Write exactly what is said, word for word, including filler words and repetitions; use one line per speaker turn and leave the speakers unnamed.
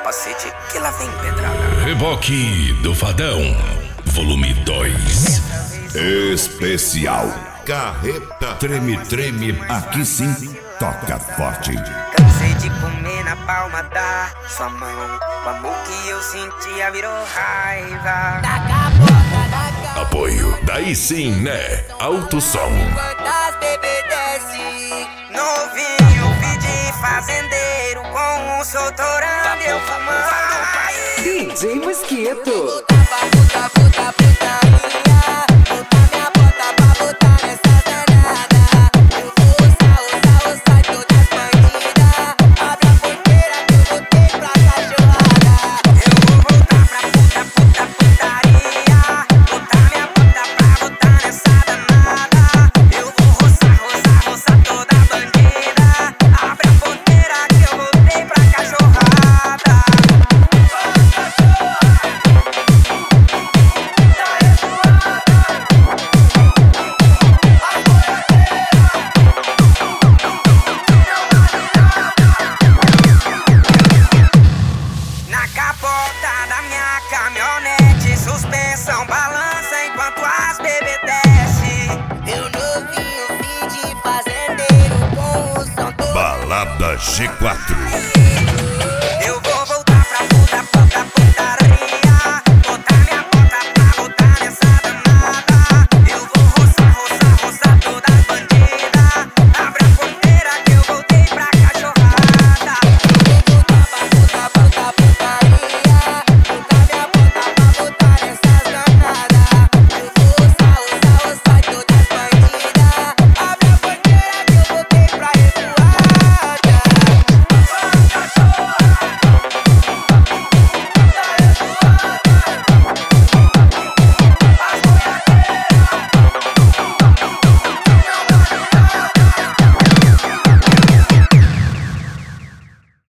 capacete que lá vem pedrada.
Reboque do Fadão, volume dois. Especial Carreta Treme Treme, aqui sim toca forte.
Cansei de comer na palma da sua mão. O amor que eu sentia virou raiva.
Apoio, daí sim, né? Alto som.
Novinho, pedi fazendeiro com um soltorando eu fumando.
D J Mosquito.
Caminhonete, suspensão, balança enquanto as bebê desce. Eu novinho, fim de fazendeiro com o som.
Balada G quatro.